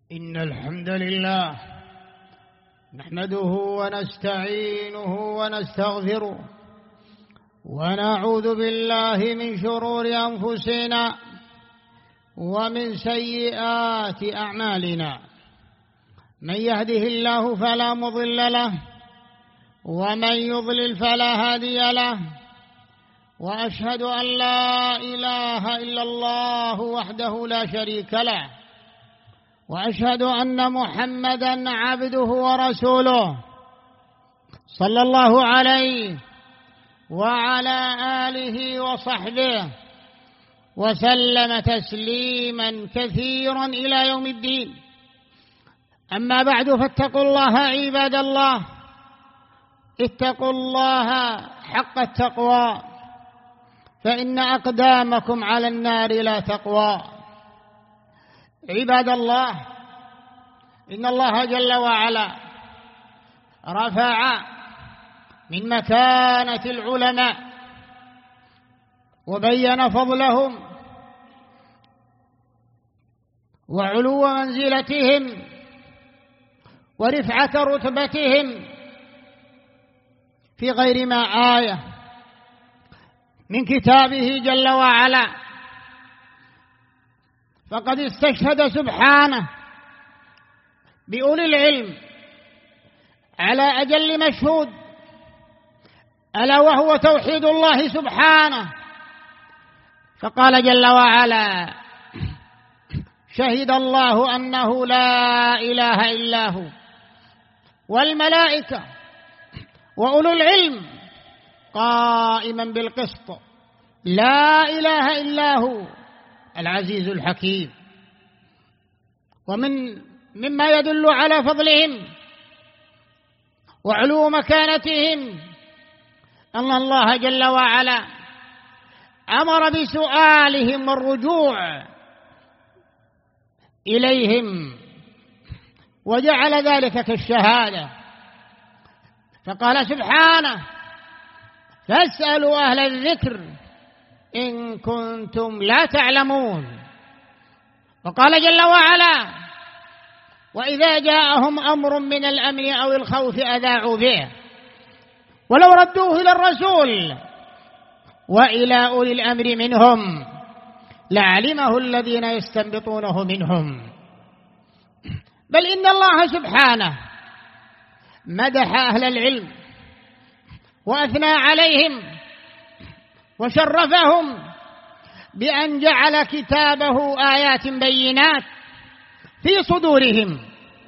إن الحمد لله نحمده ونستعينه ونستغفره ونعوذ بالله من شرور أنفسنا ومن سيئات أعمالنا. من يهده الله فلا مضل له ومن يضلل فلا هادي له، وأشهد أن لا إله إلا الله وحده لا شريك له، وأشهد أن محمدًا عبده ورسوله صلى الله عليه وعلى آله وصحبه وسلم تسليمًا كثيرًا إلى يوم الدين. أما بعد، فاتقوا الله عباد الله، اتقوا الله حق التقوى، فإن أقدامكم على النار لا تقوى. عباد الله، إن الله جل وعلا رفع من مكانة العلماء وبين فضلهم وعلو منزلتهم ورفعة رتبتهم في غير ما آية من كتابه جل وعلا. فقد استشهد سبحانه بأولي العلم على أجل مشهود، ألا وهو توحيد الله سبحانه. فقال جل وعلا: شهد الله أنه لا إله إلا هو والملائكة وأولو العلم قائما بالقسط، لا إله إلا هو العزيز الحكيم. مما يدل على فضلهم وعلو مكانتهم أن الله جل وعلا أمر بسؤالهم والرجوع إليهم وجعل ذلك كالشهادة. فقال سبحانه: فاسألوا أهل الذكر إن كنتم لا تعلمون. وقال جل وعلا: وإذا جاءهم أمر من الأمن أو الخوف أذاعوا به ولو ردوه إلى الرسول وإلى أولي الأمر منهم لعلمه الذين يستنبطونه منهم. بل إن الله سبحانه مدح أهل العلم وأثنى عليهم وشرفهم بأن جعل كتابه آيات بينات في صدورهم،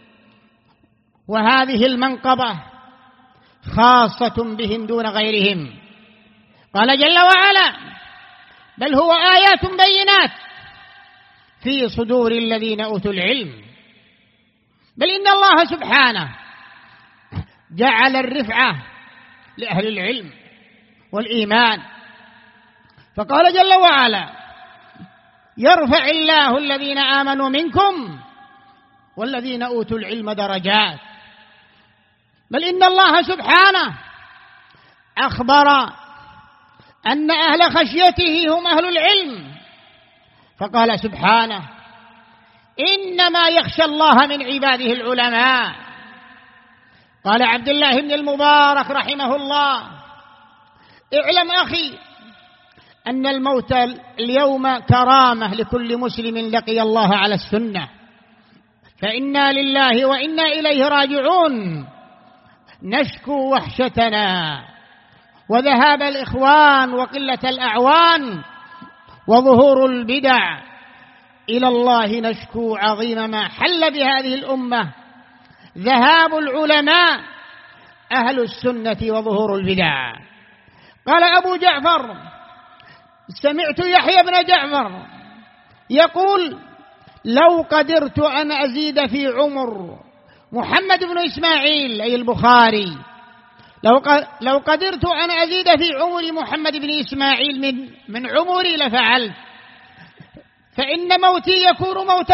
وهذه المنقبة خاصة بهم دون غيرهم. قال جل وعلا: بل هو آيات بينات في صدور الذين أوتوا العلم. بل إن الله سبحانه جعل الرفعة لأهل العلم والإيمان، فقال جل وعلا: يرفع الله الذين آمنوا منكم والذين أوتوا العلم درجات. بل إن الله سبحانه أخبر أن أهل خشيته هم أهل العلم، فقال سبحانه: إنما يخشى الله من عباده العلماء. قال عبد الله بن المبارك رحمه الله: اعلم أخي أن الموت اليوم كرامة لكل مسلم لقي الله على السنة، فإنا لله وإنا إليه راجعون. نشكو وحشتنا وذهاب الإخوان وقلة الأعوان وظهور البدع، إلى الله نشكو عظيم ما حل بهذه الأمة ذهاب العلماء أهل السنة وظهور البدع. قال أبو جعفر: سمعت يحيى بن جعفر يقول: لو قدرت أن أزيد في عمر محمد بن إسماعيل أي البخاري، لو قدرت أن أزيد في عمر محمد بن إسماعيل من عمري لفعلت، فإن موتي يكون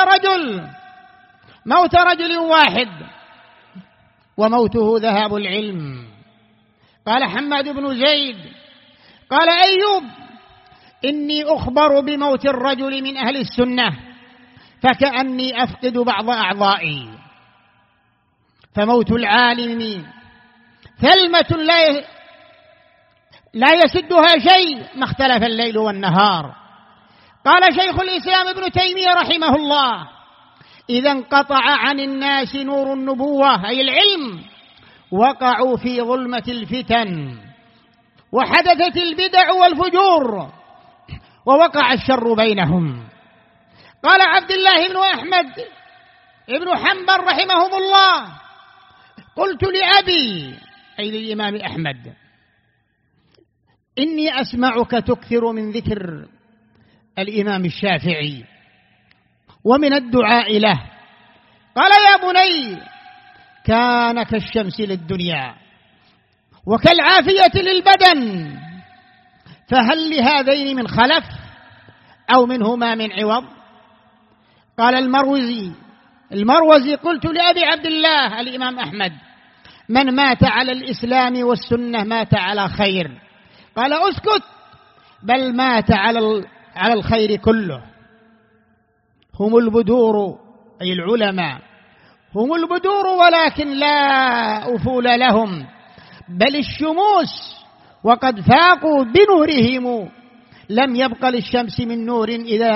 موت رجل واحد وموته ذهاب العلم. قال حماد بن زيد: قال أيوب: إني أخبر بموت الرجل من أهل السنة فكأني أفقد بعض أعضائي. فموت العالم ثلمة لا يسدها شيء، ما اختلف الليل والنهار. قال شيخ الإسلام ابن تيمية رحمه الله: إذا انقطع عن الناس نور النبوة أي العلم، وقعوا في ظلمة الفتن، وحدثت البدع والفجور، ووقع الشر بينهم. قال عبد الله بن أحمد ابن حنبل رحمهم الله: قلت لأبي أي للإمام أحمد: إني أسمعك تكثر من ذكر الإمام الشافعي ومن الدعاء له. قال: يا بني، كان كالشمس للدنيا وكالعافية للبدن، فهل لهذين من خلف أو منهما من عوض؟ قال المروزي: قلت لأبي عبد الله الإمام أحمد: من مات على الإسلام والسنة مات على خير. قال: أسكت، بل مات على الخير كله. هم البدور أي العلماء، هم البدور ولكن لا أفول لهم، بل الشموس، وقد فاقوا بنورهم. لم يبق للشمس من نور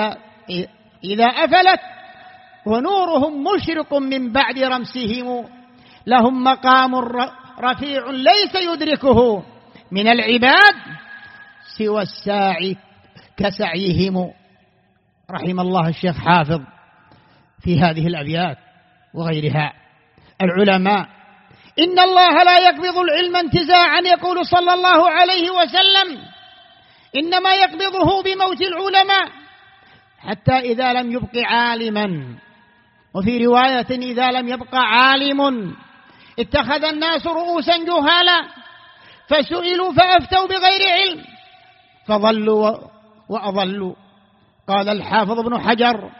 إذا أفلت، ونورهم مشرق من بعد رمسهم. لهم مقام رفيع ليس يدركه من العباد سوى الساعي كسعيهم. رحم الله الشيخ حافظ في هذه الأبيات وغيرها. العلماء: إن الله لا يقبض العلم انتزاعا، يقول صلى الله عليه وسلم: إنما يقبضه بموت العلماء، حتى إذا لم يبق عالما. وفي رواية: إذا لم يبق عالم اتخذ الناس رؤوسا جهالا، فسئلوا فأفتوا بغير علم فضلوا وأضلوا. قال الحافظ ابن حجر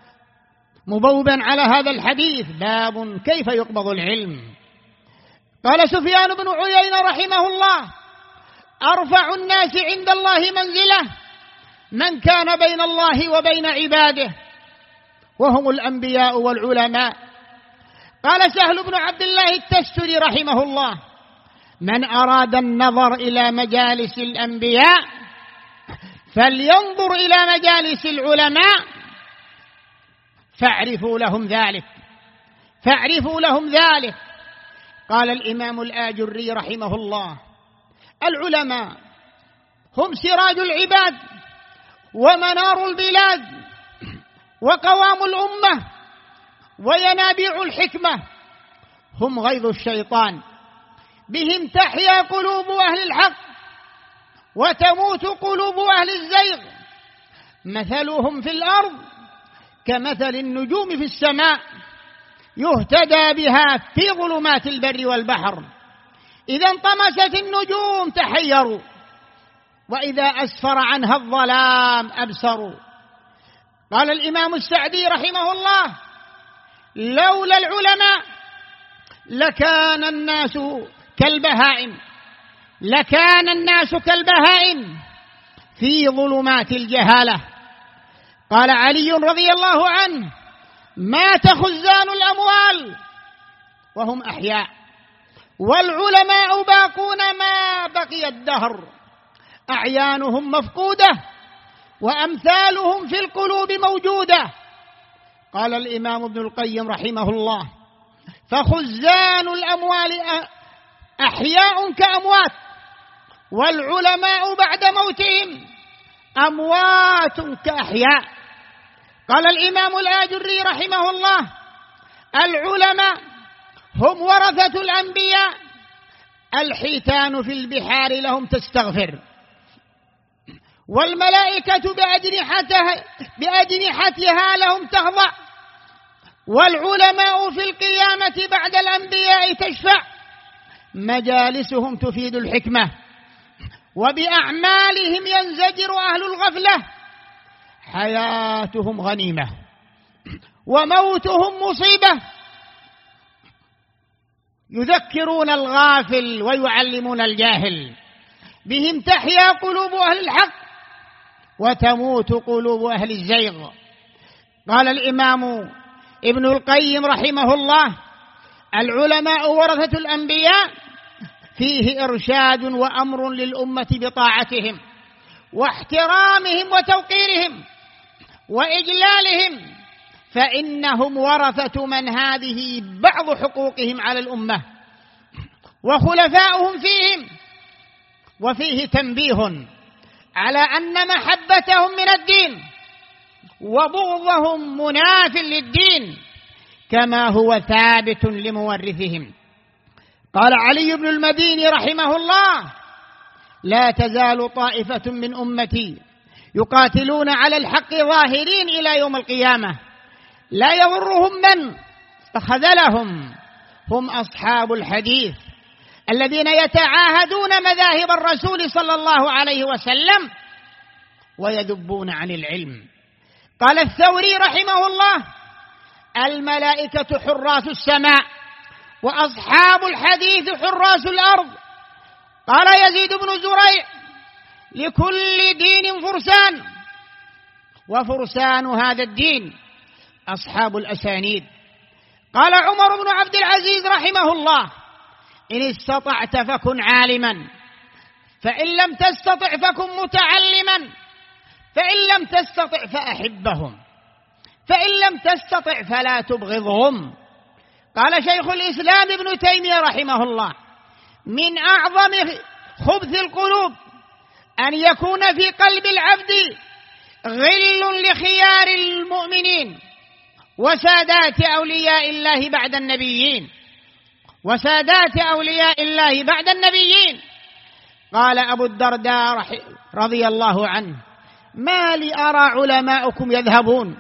مبوبا على هذا الحديث: باب كيف يقبض العلم. قال سفيان بن عيينة رحمه الله: أرفع الناس عند الله منزلة من كان بين الله وبين عباده، وهم الأنبياء والعلماء. قال سهل بن عبد الله التستري رحمه الله: من أراد النظر إلى مجالس الأنبياء فلينظر إلى مجالس العلماء، فاعرفوا لهم ذلك. قال الإمام الآجري رحمه الله: العلماء هم سراج العباد ومنار البلاد وقوام الأمة وينابيع الحكمة، هم غيظ الشيطان، بهم تحيا قلوب أهل الحق وتموت قلوب أهل الزيغ. مثلهم في الأرض كمثل النجوم في السماء، يهتدى بها في ظلمات البر والبحر. إذا انطمست النجوم تحيروا، وإذا أسفر عنها الظلام أبصروا. قال الإمام السعدي رحمه الله: لولا العلماء لكان الناس كالبهائم في ظلمات الجهالة. قال علي رضي الله عنه: مات خزان الأموال وهم أحياء، والعلماء باقون ما بقي الدهر، أعيانهم مفقودة وأمثالهم في القلوب موجودة. قال الإمام ابن القيم رحمه الله: فخزان الأموال أحياء كأموات، والعلماء بعد موتهم أموات كأحياء. قال الإمام الآجري رحمه الله: العلماء هم ورثة الأنبياء، الحيتان في البحار لهم تستغفر، والملائكة بأجنحتها لهم تخضع، والعلماء في القيامة بعد الأنبياء تشفع، مجالسهم تفيد الحكمة، وبأعمالهم ينزجر أهل الغفلة، حياتهم غنيمة وموتهم مصيبة، يذكرون الغافل ويعلمون الجاهل، بهم تحيا قلوب أهل الحق وتموت قلوب أهل الزيغ. قال الإمام ابن القيم رحمه الله: العلماء ورثة الأنبياء، فيه إرشاد وأمر للأمة بطاعتهم واحترامهم وتوقيرهم وإجلالهم، فإنهم ورثة من هذه بعض حقوقهم على الأمة وخلفاؤهم فيهم. وفيه تنبيه على أن محبتهم من الدين وبغضهم مناف للدين، كما هو ثابت لمورثهم. قال علي بن المديني رحمه الله: لا تزال طائفة من أمتي يقاتلون على الحق ظاهرين إلى يوم القيامة، لا يضرهم من خذلهم، هم أصحاب الحديث الذين يتعاهدون مذاهب الرسول صلى الله عليه وسلم ويذبون عن العلم. قال الثوري رحمه الله: الملائكة حراس السماء وأصحاب الحديث حراس الأرض. قال يزيد بن زريع: لكل دين فرسان، وفرسان هذا الدين أصحاب الأسانيد. قال عمر بن عبد العزيز رحمه الله: إن استطعت فكن عالما، فإن لم تستطع فكن متعلما، فإن لم تستطع فأحبهم، فإن لم تستطع فلا تبغضهم. قال شيخ الإسلام ابن تيمية رحمه الله: من أعظم خبث القلوب أن يكون في قلب العبد غل لخيار المؤمنين وسادات أولياء الله بعد النبيين، وسادات أولياء الله بعد النبيين. قال أبو الدرداء رضي الله عنه: ما لي أرى علماؤكم يذهبون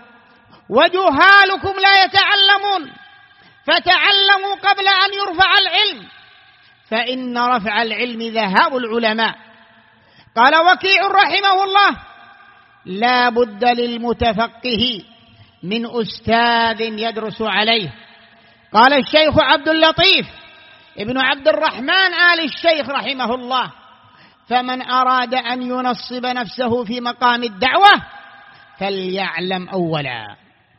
وجهالكم لا يتعلمون، فتعلموا قبل أن يرفع العلم، فإن رفع العلم ذهاب العلماء. قال وكيع رحمه الله: لا بد للمتفقه من أستاذ يدرس عليه. قال الشيخ عبد اللطيف ابن عبد الرحمن آل الشيخ رحمه الله: فمن أراد أن ينصب نفسه في مقام الدعوة فليعلم أولا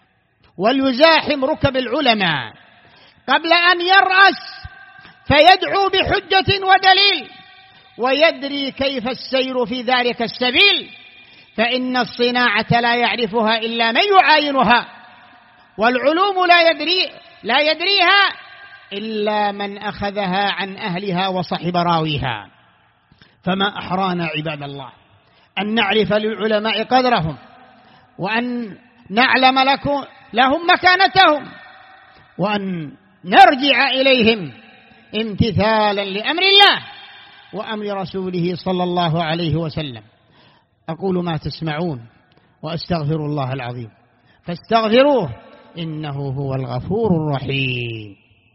وليزاحم ركب العلماء قبل أن يرأس، فيدعو بحجة ودليل ويدري كيف السير في ذلك السبيل، فإن الصناعة لا يعرفها إلا من يعاينها، والعلوم لا يدريها إلا من أخذها عن أهلها وصحب راويها. فما أحرانا عباد الله أن نعرف للعلماء قدرهم، وأن نعلم لهم مكانتهم، وأن نرجع إليهم امتثالا لأمر الله وأمر رسوله صلى الله عليه وسلم. أقول ما تسمعون وأستغفر الله العظيم فاستغفروه إنه هو الغفور الرحيم.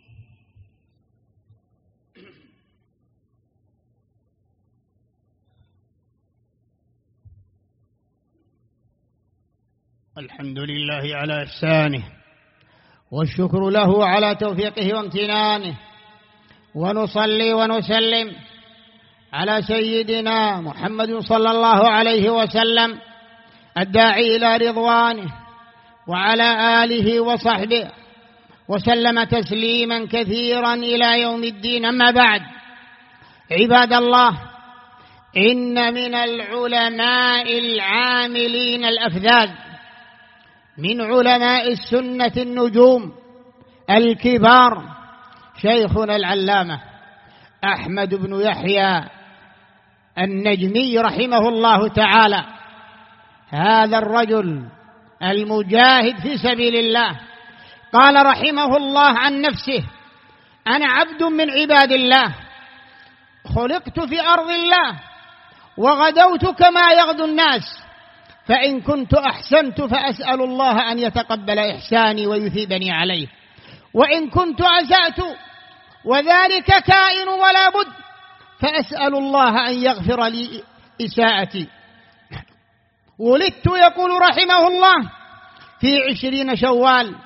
الحمد لله على إحسانه، والشكر له على توفيقه وامتنانه، ونصلي ونسلم على سيدنا محمد صلى الله عليه وسلم الداعي إلى رضوانه، وعلى آله وصحبه وسلم تسليما كثيرا إلى يوم الدين. أما بعد، عباد الله، إن من العلماء العاملين الأفذاذ من علماء السنة النجوم الكبار شيخنا العلامة أحمد بن يحيى النجمي رحمه الله تعالى. هذا الرجل المجاهد في سبيل الله قال رحمه الله عن نفسه: أنا عبد من عباد الله، خلقت في أرض الله وغدوت كما يغدو الناس، فإن كنت أحسنت فأسأل الله أن يتقبل إحساني ويثيبني عليه، وإن كنت أسأت وذلك كائن ولا بد فأسأل الله أن يغفر لي إساءتي. ولدت يقول رحمه الله في 20 شوال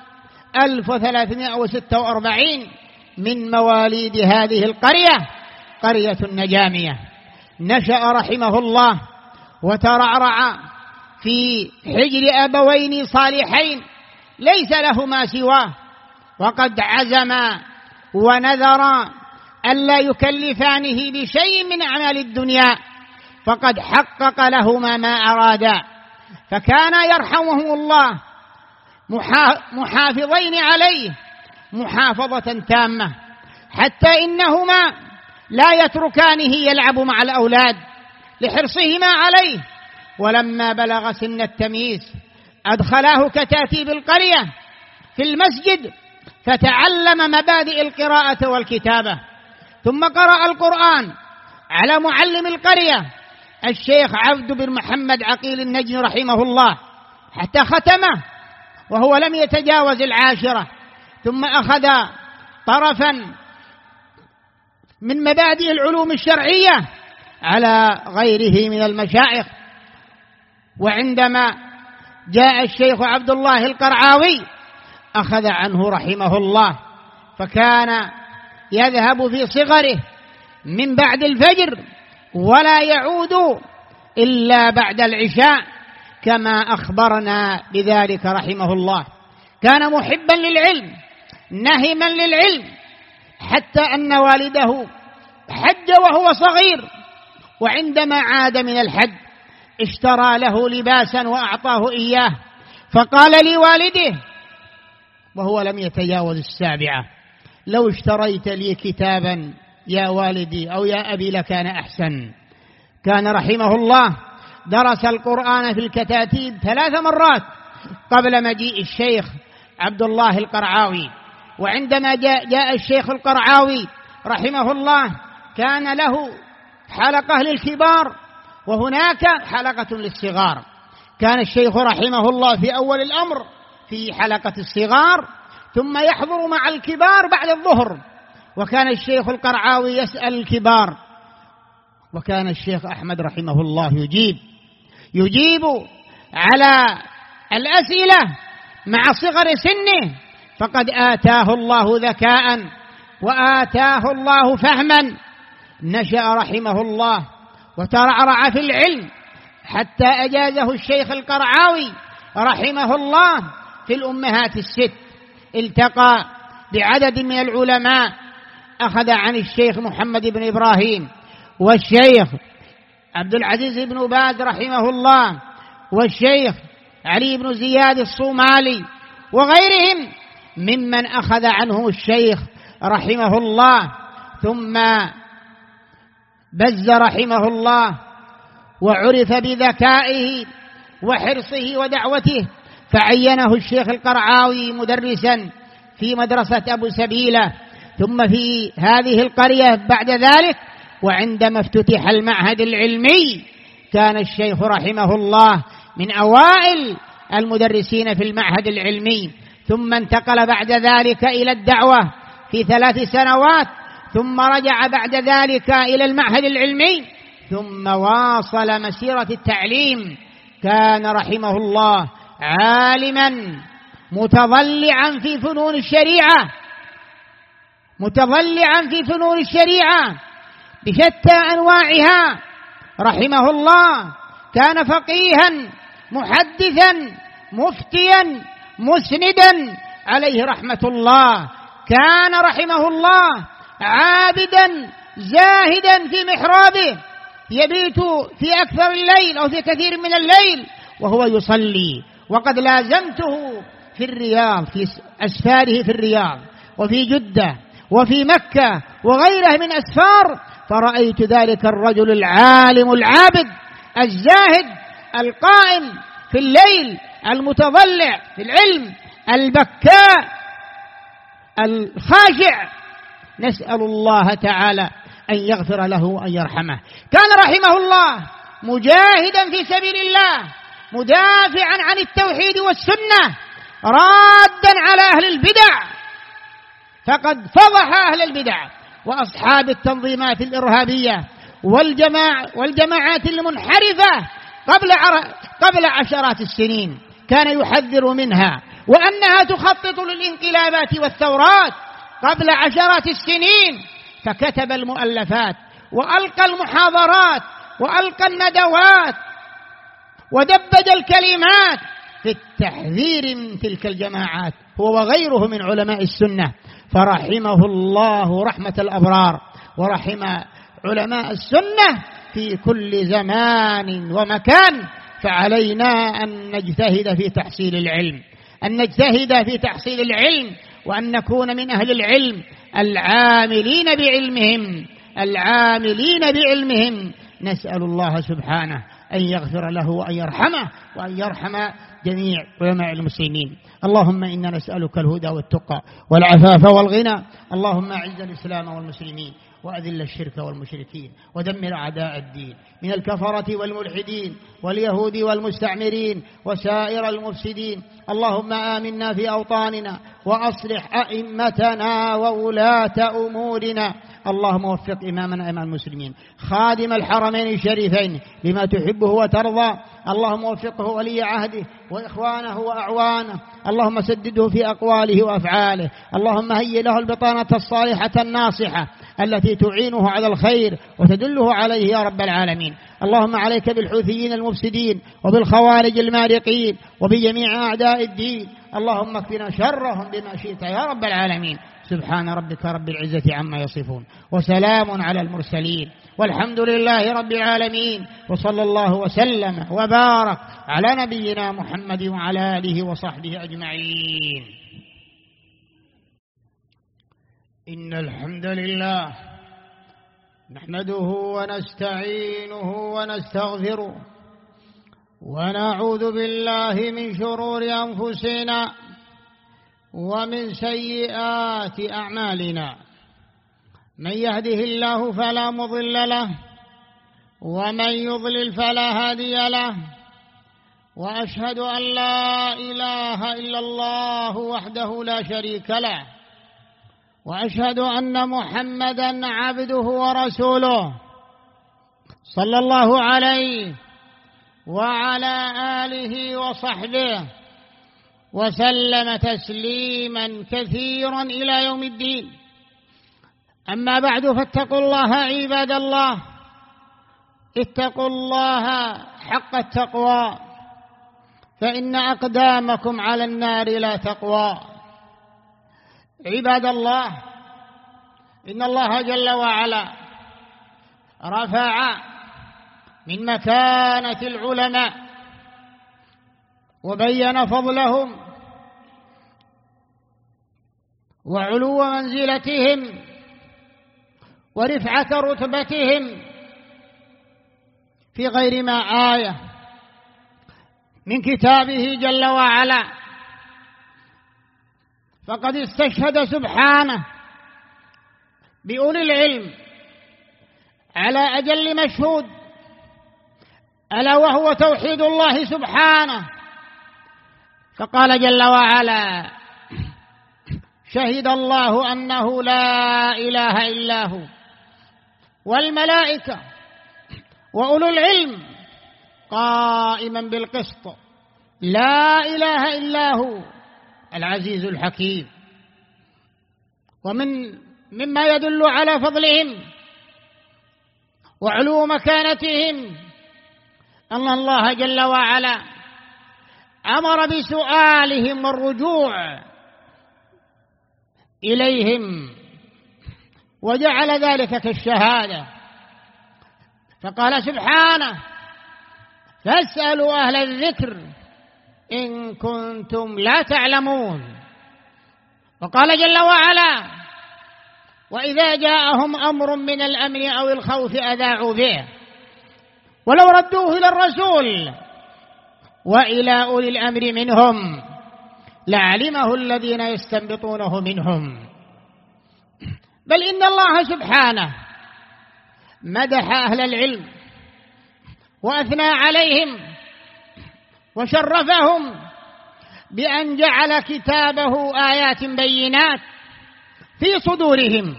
1346 من مواليد هذه القرية، قرية النجامية. نشأ رحمه الله وترعرع في حجر أبوين صالحين ليس له ما سواه، وقد عزم ونذر ألا يكلفانه بشيء من أعمال الدنيا، فقد حقق لهما ما أرادا، فكان يرحمهم الله محافظين عليه محافظة تامة، حتى إنهما لا يتركانه يلعب مع الأولاد لحرصهما عليه. ولما بلغ سن التمييز أدخلاه كتاتيب القرية في المسجد، فتعلم مبادئ القراءة والكتابة، ثم قرأ القرآن على معلم القرية الشيخ عبد بن محمد عقيل النجم رحمه الله حتى ختمه وهو لم يتجاوز 10، ثم أخذ طرفا من مبادئ العلوم الشرعية على غيره من المشايخ. وعندما جاء الشيخ عبد الله القرعاوي أخذ عنه رحمه الله، فكان يذهب في صغره من بعد الفجر ولا يعود إلا بعد العشاء، كما أخبرنا بذلك رحمه الله. كان محبا للعلم نهما للعلم، حتى أن والده حج وهو صغير، وعندما عاد من الحج اشترى له لباسا وأعطاه إياه، فقال لي والده وهو لم يتجاوز 7: لو اشتريت لي كتابا يا والدي أو يا أبي لكان أحسن. كان رحمه الله درس القرآن في الكتاتيب 3 مرات قبل مجيء الشيخ عبد الله القرعاوي. وعندما جاء الشيخ القرعاوي رحمه الله كان له حلقة للكبار وهناك حلقة للصغار. كان الشيخ رحمه الله في أول الأمر في حلقة الصغار، ثم يحضر مع الكبار بعد الظهر، وكان الشيخ القرعاوي يسأل الكبار، وكان الشيخ أحمد رحمه الله يجيب على الأسئلة مع صغر سنه، فقد آتاه الله ذكاء وآتاه الله فهما. نشأ رحمه الله وترعرع في العلم حتى أجازه الشيخ القرعاوي رحمه الله في الأمهات ال6. التقى بعدد من العلماء، أخذ عن الشيخ محمد بن إبراهيم والشيخ عبد العزيز بن باز رحمه الله والشيخ علي بن زياد الصومالي وغيرهم ممن أخذ عنهم الشيخ رحمه الله. ثم بز رحمه الله وعرف بذكائه وحرصه ودعوته، فعينه الشيخ القرعاوي مدرسا في مدرسة أبو سبيلة، ثم في هذه القرية بعد ذلك. وعندما افتتح المعهد العلمي كان الشيخ رحمه الله من أوائل المدرسين في المعهد العلمي، ثم انتقل بعد ذلك إلى الدعوة في 3 سنوات، ثم رجع بعد ذلك إلى المعهد العلمي، ثم واصل مسيرة التعليم. كان رحمه الله عالما متضلعا في فنون الشريعة بشتى أنواعها رحمه الله. كان فقيها محدثا مفتيا مسندا عليه رحمة الله. كان رحمه الله عابدا زاهدا في محرابه، يبيت في أكثر الليل أو في كثير من الليل وهو يصلي. وقد لازمته في الرياض في أسفاره في الرياض وفي جدة وفي مكة وغيرها من أسفار، فرأيت ذلك الرجل العالم العابد الزاهد القائم في الليل المتضلع في العلم البكاء الخاشع. نسأل الله تعالى أن يغفر له وأن يرحمه. كان رحمه الله مجاهدا في سبيل الله، مدافعا عن التوحيد والسنة، رادا على أهل البدع، فقد فضح أهل البدع وأصحاب التنظيمات الإرهابية والجماعات المنحرفة قبل 10 السنين. كان يحذر منها وأنها تخطط للانقلابات والثورات قبل 10 السنين، فكتب المؤلفات وألقى المحاضرات وألقى الندوات ودبج الكلمات في التحذير من تلك الجماعات هو وغيره من علماء السنة، فرحمه الله رحمة الأبرار، ورحم علماء السنة في كل زمان ومكان. فعلينا أن نجتهد في تحصيل العلم، أن نجتهد في تحصيل العلم، وأن نكون من أهل العلم العاملين بعلمهم، العاملين بعلمهم. نسأل الله سبحانه أن يغفر له وأن يرحمه وأن يرحم جميع علماء المسلمين. اللهم إنا نسألك الهدى والتقى والعفاف والغنى. اللهم أعز الإسلام والمسلمين وأذل الشرك والمشركين ودمر أعداء الدين من الكفرة والملحدين واليهود والمستعمرين وسائر المفسدين. اللهم آمنا في أوطاننا وأصلح أئمتنا وولاة أمورنا. اللهم وفق إمامنا إمام المسلمين خادم الحرمين الشريفين لما تحبه وترضى. اللهم وفقه ولي عهده وإخوانه وأعوانه. اللهم سدده في أقواله وأفعاله. اللهم هيئ له البطانة الصالحة الناصحة التي تعينه على الخير وتدله عليه يا رب العالمين. اللهم عليك بالحوثيين المفسدين وبالخوارج المارقين وبجميع أعداء الدين. اللهم اكفنا شرهم بما شئت يا رب العالمين. سبحان ربك رب العزة عما يصفون وسلام على المرسلين والحمد لله رب العالمين. وصلى الله وسلم وبارك على نبينا محمد وعلى آله وصحبه أجمعين. إن الحمد لله نحمده ونستعينه ونستغفره ونعوذ بالله من شرور أنفسنا ومن سيئات أعمالنا. من يهده الله فلا مضل له ومن يضلل فلا هادي له. وأشهد أن لا إله إلا الله وحده لا شريك له، وأشهد أن محمدًا عبده ورسوله صلى الله عليه وعلى آله وصحبه وسلم تسليما كثيرا إلى يوم الدين. أما بعد، فاتقوا الله عباد الله، اتقوا الله حق التقوى، فإن أقدامكم على النار لا تقوى. عباد الله، إن الله جل وعلا رفع من مكانة العلماء وبين فضلهم وعلو منزلتهم ورفعة رتبتهم في غير ما آية من كتابه جل وعلا. فقد استشهد سبحانه بأولي العلم على أجل مشهود، ألا وهو توحيد الله سبحانه. فقال جل وعلا: شهد الله أنه لا إله إلا هو والملائكة وأولو العلم قائما بالقسط لا إله إلا هو العزيز الحكيم. مما يدل على فضلهم وعلو مكانتهم أن الله جل وعلا أمر بسؤالهم والرجوع إليهم وجعل ذلك كالشهادة. فقال سبحانه: فاسألوا أهل الذكر إن كنتم لا تعلمون. وقال جل وعلا: وإذا جاءهم أمر من الأمن أو الخوف أذاعوا به ولو ردوه إلى الرسول وإلى أولي الأمر منهم لعلمه الذين يستنبطونه منهم. بل إن الله سبحانه مدح أهل العلم وأثنى عليهم وشرفهم بأن جعل كتابه آيات بينات في صدورهم،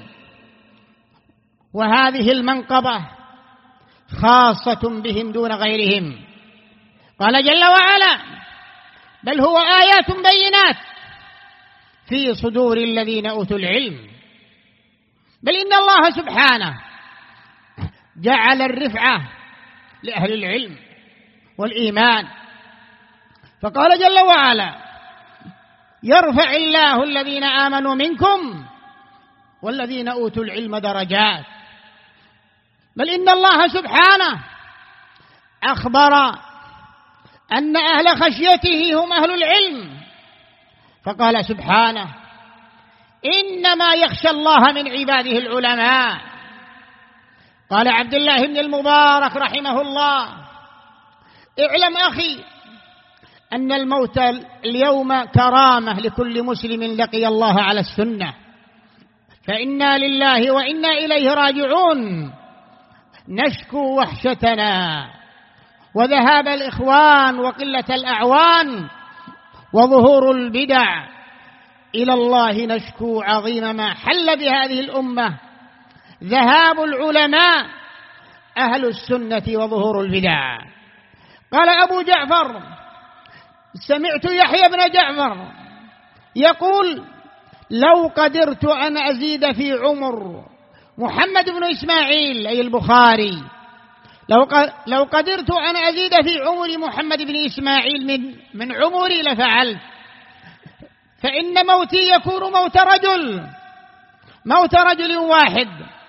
وهذه المنقبة خاصة بهم دون غيرهم. قال جل وعلا: بل هو آيات بينات في صدور الذين أوتوا العلم. بل إن الله سبحانه جعل الرفعة لأهل العلم والإيمان فقال جل وعلا: يرفع الله الذين آمنوا منكم والذين أوتوا العلم درجات. بل إن الله سبحانه أخبر أن أهل خشيته هم أهل العلم، فقال سبحانه: إنما يخشى الله من عباده العلماء. قال عبد الله بن المبارك رحمه الله: اعلم أخي أن الموت اليوم كرامة لكل مسلم لقي الله على السنة، فإنا لله وإنا إليه راجعون. نشكو وحشتنا وذهاب الإخوان وقلة الأعوان وظهور البدع، إلى الله نشكو عظيم ما حل بهذه الأمة، ذهاب العلماء أهل السنة وظهور البدع. قال أبو جعفر: سمعت يحيى بن جعفر يقول: لو قدرت أن أزيد في عمر محمد بن إسماعيل أي البخاري، لو قدرت أن أزيد في عمر محمد بن إسماعيل من عمري لفعلت، فإن موتي يكون موت رجل واحد،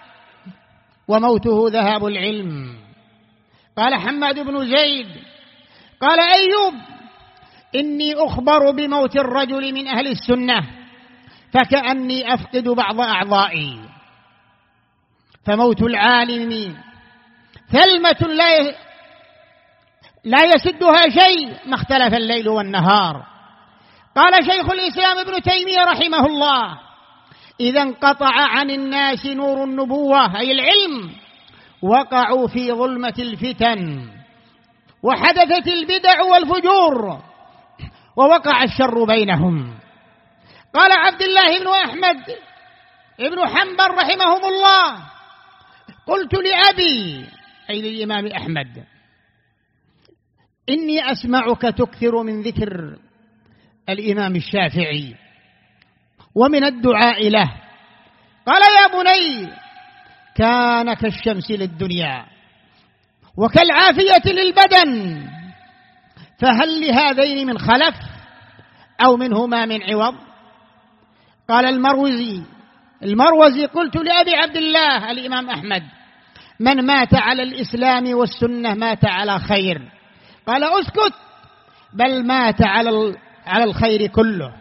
وموته ذهاب العلم. قال حماد بن زيد: قال أيوب: إني أخبر بموت الرجل من أهل السنة فكأني أفقد بعض أعضائي. فموت العالم ثلمة لا يسدها شيء ما اختلف الليل والنهار. قال شيخ الإسلام ابن تيمية رحمه الله: إذا انقطع عن الناس نور النبوة أي العلم وقعوا في ظلمة الفتن وحدثت البدع والفجور ووقع الشر بينهم. قال عبد الله بن أحمد ابن حنبل رحمهم الله: قلت لأبي أي للإمام أحمد: إني أسمعك تكثر من ذكر الإمام الشافعي ومن الدعاء له. قال: يا بني، كان كالشمس للدنيا وكالعافية للبدن، فهل لهذين من خلف أو منهما من عوض؟ قال المروزي: قلت لأبي عبد الله الإمام أحمد: من مات على الإسلام والسنة مات على خير. قال: أسكت، بل مات على الخير كله.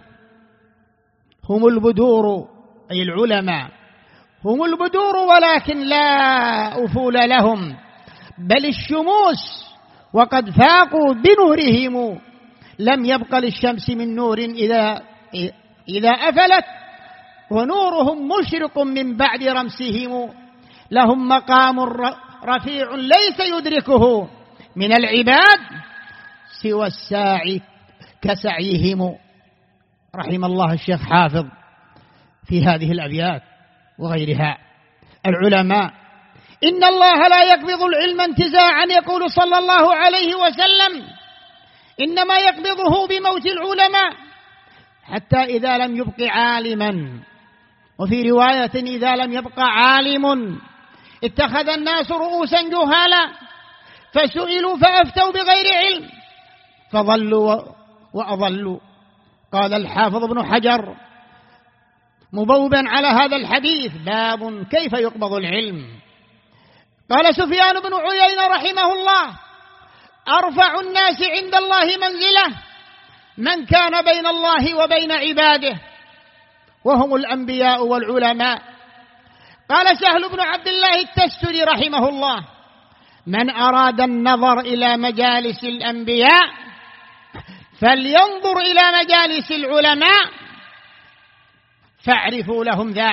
هم البدور أي العلماء، هم البدور ولكن لا أفول لهم، بل الشموس، وقد فاقوا بنورهم، لم يبق للشمس من نور إذا أفلت، ونورهم مشرق من بعد رمسهم. لهم مقام رفيع ليس يدركه من العباد سوى الساعي كسعيهم. رحم الله الشيخ حافظ في هذه الأبيات وغيرها. العلماء: إن الله لا يقبض العلم انتزاعا، يقول صلى الله عليه وسلم: إنما يقبضه بموت العلماء، حتى إذا لم يبق عالما. وفي رواية: إذا لم يبق عالم اتخذ الناس رؤوسا جهالا فسئلوا فأفتوا بغير علم فضلوا وأضلوا. قال الحافظ ابن حجر مبوبا على هذا الحديث: باب كيف يقبض العلم. قال سفيان بن عيينة رحمه الله: أرفع الناس عند الله منزلة من كان بين الله وبين عباده، وهم الأنبياء والعلماء. قال سهل بن عبد الله التستري رحمه الله: من أراد النظر إلى مجالس الأنبياء فلينظر إلى مجالس العلماء فاعرفوا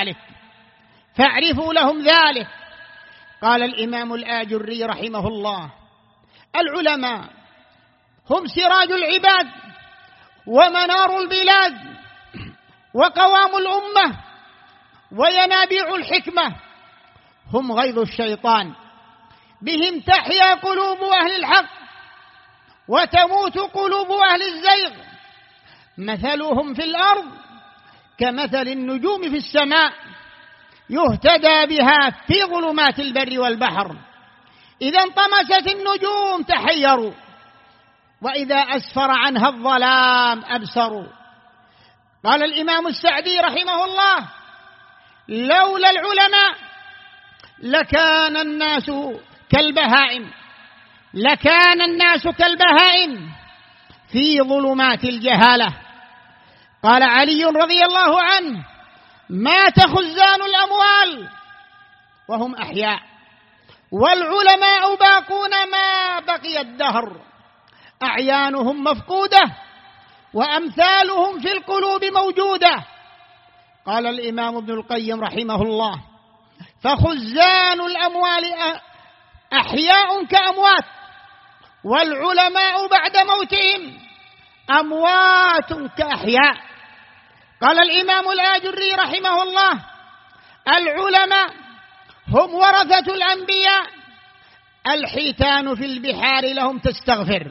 لهم ذلك. قال الإمام الآجري رحمه الله: العلماء هم سراج العباد ومنار البلاد وقوام الأمة وينابيع الحكمة، هم غيظ الشيطان، بهم تحيا قلوب أهل الحق وتموت قلوب أهل الزيغ. مثلهم في الأرض كمثل النجوم في السماء، يهتدى بها في ظلمات البر والبحر، إذا انطمست النجوم تحيروا وإذا أسفر عنها الظلام أبصروا. قال الإمام السعدي رحمه الله: لولا العلماء لكان الناس كالبهائم، لكان الناس كالبهائم في ظلمات الجهالة. قال علي رضي الله عنه: مات خزان الأموال وهم أحياء، والعلماء باقون ما بقي الدهر، أعيانهم مفقودة وأمثالهم في القلوب موجودة. قال الإمام ابن القيم رحمه الله: فخزان الأموال أحياء كأموات، والعلماء بعد موتهم أموات كأحياء. قال الإمام الآجري رحمه الله: العلماء هم ورثة الأنبياء، الحيتان في البحار لهم تستغفر،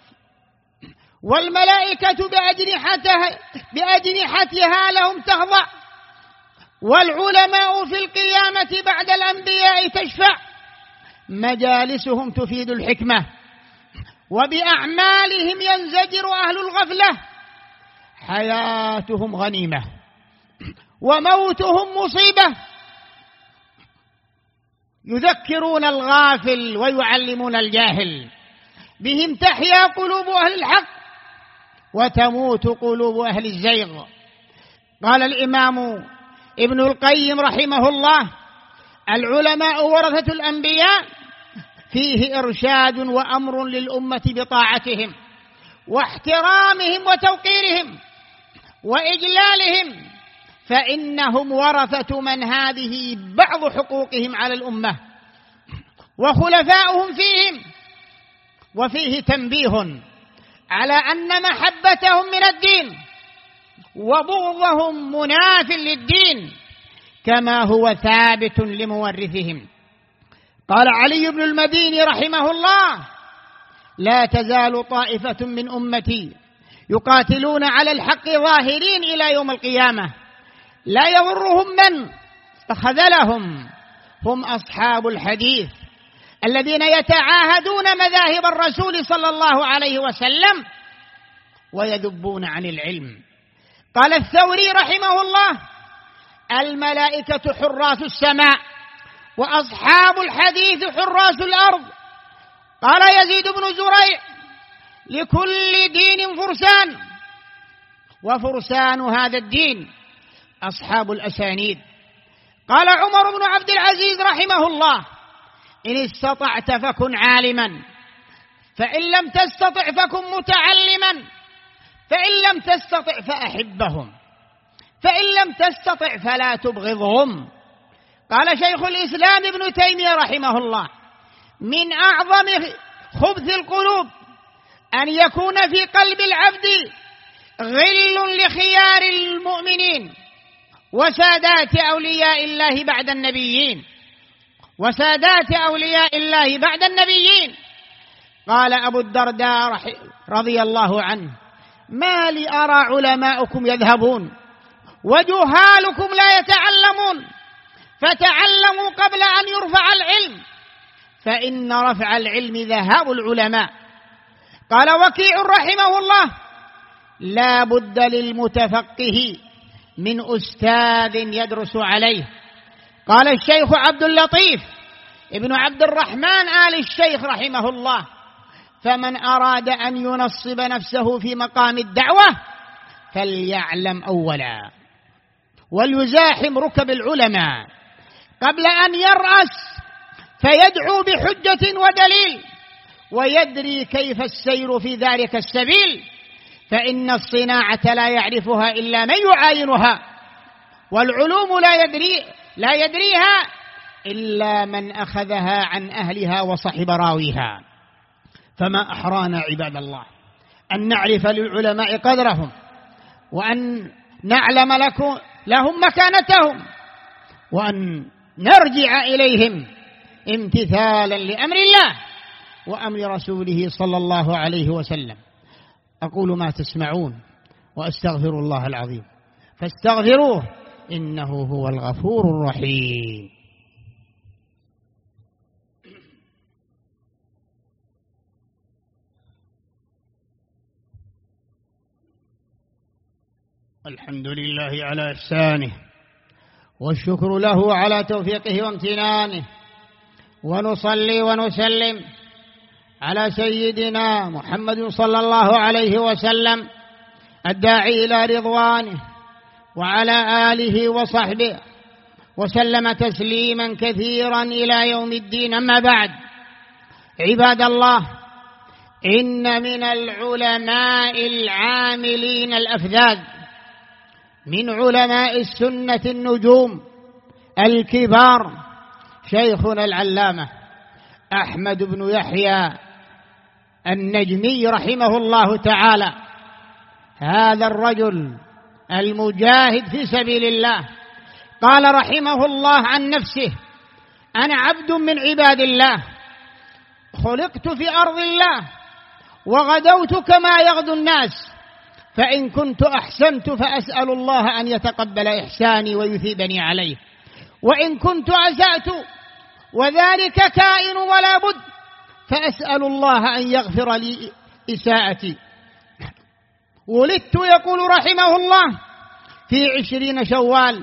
والملائكة بأجنحتها لهم تخضع، والعلماء في القيامة بعد الأنبياء تشفع، مجالسهم تفيد الحكمة، وبأعمالهم ينزجر أهل الغفلة، حياتهم غنيمة وموتهم مصيبة، يذكرون الغافل ويعلمون الجاهل، بهم تحيا قلوب أهل الحق وتموت قلوب أهل الزيغ. قال الإمام ابن القيم رحمه الله: العلماء ورثة الأنبياء، فيه إرشاد وأمر للأمة بطاعتهم واحترامهم وتوقيرهم وإجلالهم، فإنهم ورثة من هذه بعض حقوقهم على الأمة وخلفاؤهم فيهم. وفيه تنبيه على أن محبتهم من الدين وبغضهم مناف للدين، كما هو ثابت لمورثهم. قال علي بن المديني رحمه الله: لا تزال طائفة من أمتي يقاتلون على الحق ظاهرين إلى يوم القيامة، لا يضرهم من خذلهم، هم أصحاب الحديث الذين يتعاهدون مذاهب الرسول صلى الله عليه وسلم ويذبون عن العلم. قال الثوري رحمه الله: الملائكة حراس السماء، وأصحاب الحديث حراس الأرض. قال يزيد بن زريع: لكل دين فرسان، وفرسان هذا الدين أصحاب الأسانيد. قال عمر بن عبد العزيز رحمه الله: إن استطعت فكن عالما، فإن لم تستطع فكن متعلما، فإن لم تستطع فأحبهم، فإن لم تستطع فلا تبغضهم. قال شيخ الإسلام ابن تيمية رحمه الله: من أعظم خبث القلوب أن يكون في قلب العبد غل لخيار المؤمنين وسادات أولياء الله بعد النبيين، وسادات أولياء الله بعد النبيين. قال أبو الدرداء رضي الله عنه: ما لي أرى علماءكم يذهبون وجهالكم لا يتعلمون، فتعلموا قبل أن يرفع العلم، فإن رفع العلم ذهاب العلماء. قال وكيع رحمه الله: لا بد للمتفقه من أستاذ يدرس عليه. قال الشيخ عبد اللطيف ابن عبد الرحمن آل الشيخ رحمه الله: فمن أراد أن ينصب نفسه في مقام الدعوة فليعلم أولا وليزاحم ركب العلماء قبل أن يرأس فيدعو بحجة ودليل، ويدري كيف السير في ذلك السبيل، فإن الصناعة لا يعرفها إلا من يعاينها، والعلوم لا يدريها إلا من أخذها عن أهلها وصحب راويها. فما أحرانا عباد الله أن نعرف للعلماء قدرهم، وأن نعلم لهم مكانتهم، وأن نرجع إليهم امتثالا لأمر الله وأمر رسوله صلى الله عليه وسلم. أقول ما تسمعون وأستغفر الله العظيم فاستغفروه إنه هو الغفور الرحيم. الحمد لله على إحسانه، والشكر له على توفيقه وامتنانه، ونصلي ونسلم على سيدنا محمد صلى الله عليه وسلم الداعي إلى رضوانه، وعلى آله وصحبه وسلم تسليما كثيرا إلى يوم الدين. أما بعد، عباد الله، إن من العلماء العاملين الأفذاذ، من علماء السنة النجوم الكبار، شيخنا العلامة أحمد بن يحيى النجمي رحمه الله تعالى. هذا الرجل المجاهد في سبيل الله قال رحمه الله عن نفسه: أنا عبد من عباد الله، خلقت في أرض الله، وغدوت كما يغدو الناس، فإن كنت أحسنت فأسأل الله أن يتقبل إحساني ويثيبني عليه، وإن كنت أسأت وذلك كائن ولا بد فأسأل الله أن يغفر لي إساءتي. ولدت، يقول رحمه الله، في 20 شوال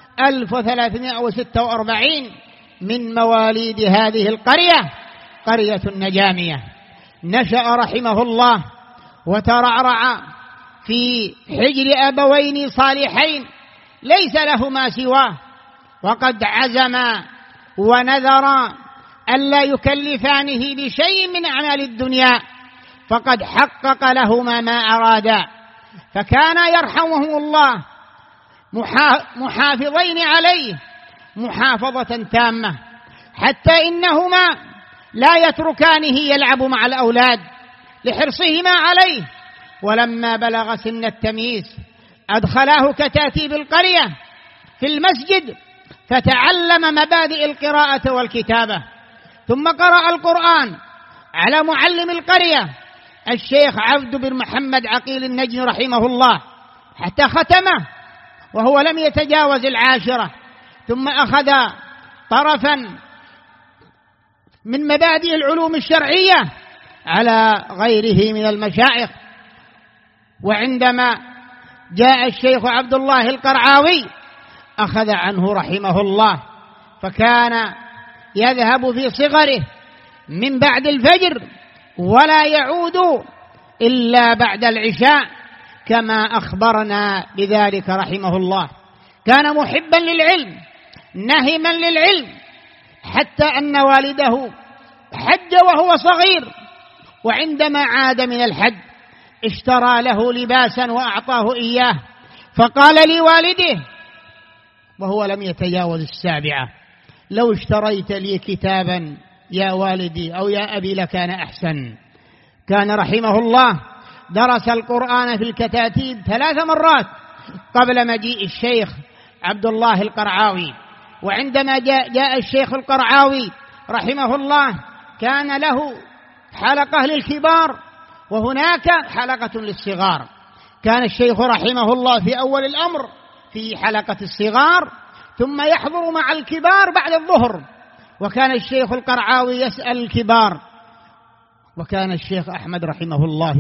1346 من مواليد هذه القرية، قرية النجامية. نشأ رحمه الله وترعرع في حجر أبوين صالحين ليس لهما سواه، وقد عزم ونذر ألا يكلفانه بشيء من أعمال الدنيا، فقد حقق لهما ما أرادا، فكان يرحمه الله محافظين عليه محافظة تامة، حتى إنهما لا يتركانه يلعب مع الأولاد لحرصهما عليه. ولما بلغ سن التمييز أدخلاه كتاتيب القرية في المسجد، فتعلم مبادئ القراءة والكتابة، ثم قرأ القرآن على معلم القرية الشيخ عبد بن محمد عقيل النجم رحمه الله حتى ختمه وهو لم يتجاوز 10، ثم أخذ طرفا من مبادئ العلوم الشرعية على غيره من المشايخ. وعندما جاء الشيخ عبد الله القرعاوي أخذ عنه رحمه الله، فكان يذهب في صغره من بعد الفجر ولا يعود إلا بعد العشاء، كما أخبرنا بذلك رحمه الله. كان محبا للعلم نهما للعلم، حتى أن والده حج وهو صغير، وعندما عاد من الحج اشترى له لباسا وأعطاه إياه، فقال لوالده وهو لم يتجاوز 7: لو اشتريت لي كتابا يا والدي أو يا أبي لكان أحسن. كان رحمه الله درس القرآن في الكتاتيب 3 مرات قبل مجيء الشيخ عبد الله القرعاوي. وعندما جاء الشيخ القرعاوي رحمه الله كان له حلقة للكبار وهناك حلقة للصغار. كان الشيخ رحمه الله في أول الأمر في حلقة الصغار، ثم يحضر مع الكبار بعد الظهر، وكان الشيخ القرعاوي يسأل الكبار، وكان الشيخ أحمد رحمه الله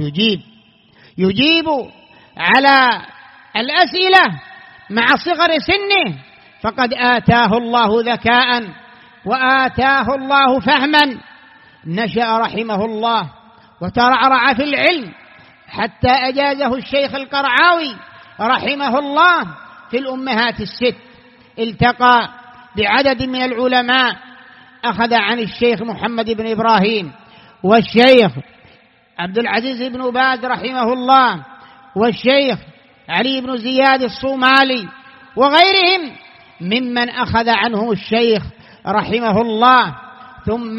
يجيب على الأسئلة مع صغر سنه، فقد آتاه الله ذكاء وآتاه الله فهما. نشأ رحمه الله وترعرع في العلم حتى أجازه الشيخ القرعاوي رحمه الله في الأمهات ال6. التقى بعدد من العلماء، أخذ عن الشيخ محمد بن إبراهيم والشيخ عبد العزيز بن باز رحمه الله والشيخ علي بن زياد الصومالي وغيرهم ممن أخذ عنه الشيخ رحمه الله. ثم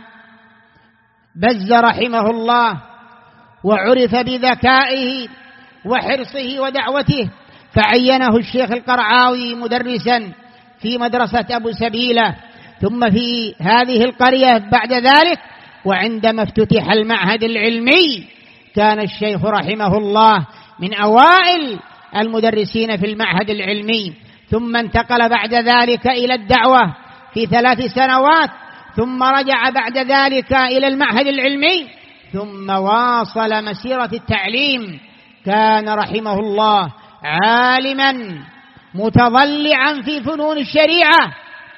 بز رحمه الله وعرف بذكائه وحرصه ودعوته، فعينه الشيخ القرعاوي مدرسا في مدرسة أبو سبيلة، ثم في هذه القرية بعد ذلك. وعندما افتتح المعهد العلمي كان الشيخ رحمه الله من أوائل المدرسين في المعهد العلمي، ثم انتقل بعد ذلك إلى الدعوة في 3 سنوات، ثم رجع بعد ذلك إلى المعهد العلمي، ثم واصل مسيرة التعليم. كان رحمه الله عالما متضلعا في فنون الشريعة،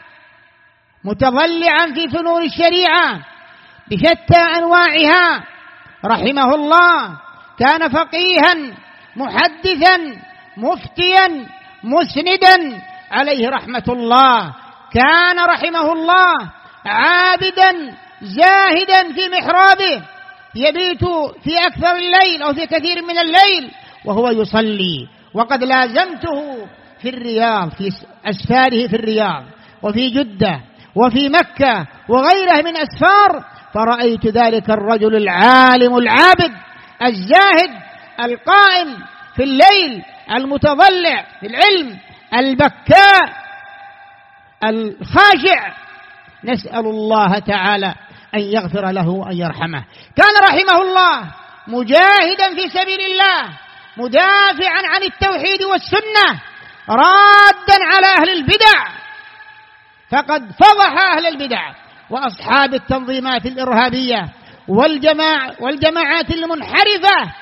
متضلعا في فنون الشريعة بشتى أنواعها رحمه الله. كان فقيها محدثا مفتيا مسندا عليه رحمة الله. كان رحمه الله عابدا زاهدا في محرابه، يبيت في أكثر الليل أو في كثير من الليل وهو يصلي. وقد لازمته في الرياض، في أسفاره في الرياض وفي جدة وفي مكة وغيره من أسفار، فرأيت ذلك الرجل العالم العابد الزاهد القائم في الليل المتضلع في العلم البكاء الخاشع. نسأل الله تعالى أن يغفر له وأن يرحمه. كان رحمه الله مجاهدا في سبيل الله، مدافعا عن التوحيد والسنة، رادا على أهل البدع، فقد فضح أهل البدع وأصحاب التنظيمات الإرهابية والجماعات المنحرفة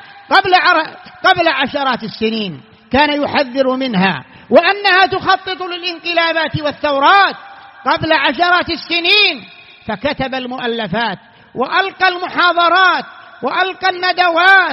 قبل عشرات السنين. كان يحذر منها وأنها تخطط للانقلابات والثورات قبل عشرات السنين، فكتب المؤلفات وألقى المحاضرات وألقى الندوات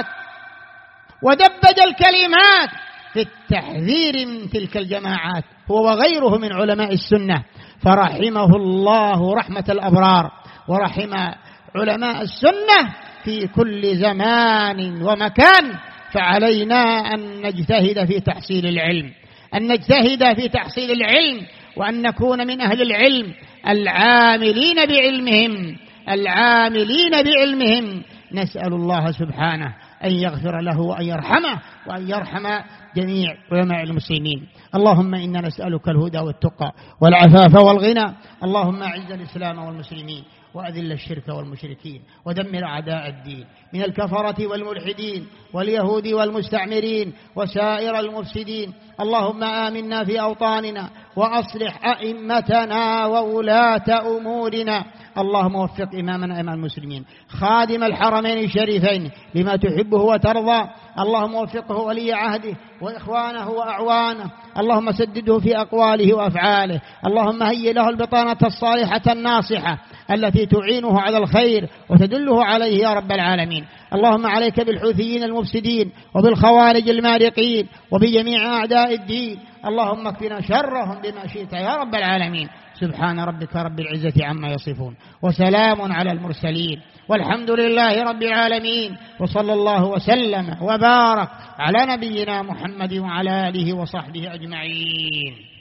ودبج الكلمات في التحذير من تلك الجماعات، هو وغيره من علماء السنة. فرحمه الله رحمة الأبرار، ورحم علماء السنة في كل زمان ومكان. فعلينا أن نجتهد في تحصيل العلم، أن نجتهد في تحصيل العلم، وأن نكون من أهل العلم العاملين بعلمهم، العاملين بعلمهم. نسأل الله سبحانه أن يغفر له وأن يرحمه وأن يرحم جميع علماء المسلمين. اللهم إنا نسألك الهدى والتقى والعفاف والغنى. اللهم أعز الإسلام والمسلمين وأذل الشرك والمشركين ودمر أعداء الدين من الكفرة والملحدين واليهود والمستعمرين وسائر المفسدين. اللهم آمنا في أوطاننا وأصلح أئمتنا وولاة أمورنا. اللهم وفق إمامنا إمام المسلمين خادم الحرمين الشريفين لما تحبه وترضى. اللهم وفقه ولي عهده وإخوانه وأعوانه. اللهم سدده في أقواله وأفعاله. اللهم هيئ له البطانة الصالحة الناصحة التي تعينه على الخير وتدله عليه يا رب العالمين. اللهم عليك بالحوثيين المفسدين وبالخوارج المارقين وبجميع أعداء الدين. اللهم اكفنا شرهم بما شئت يا رب العالمين. سبحان ربك رب العزة عما يصفون وسلام على المرسلين والحمد لله رب العالمين. وصلى الله وسلم وبارك على نبينا محمد وعلى آله وصحبه أجمعين.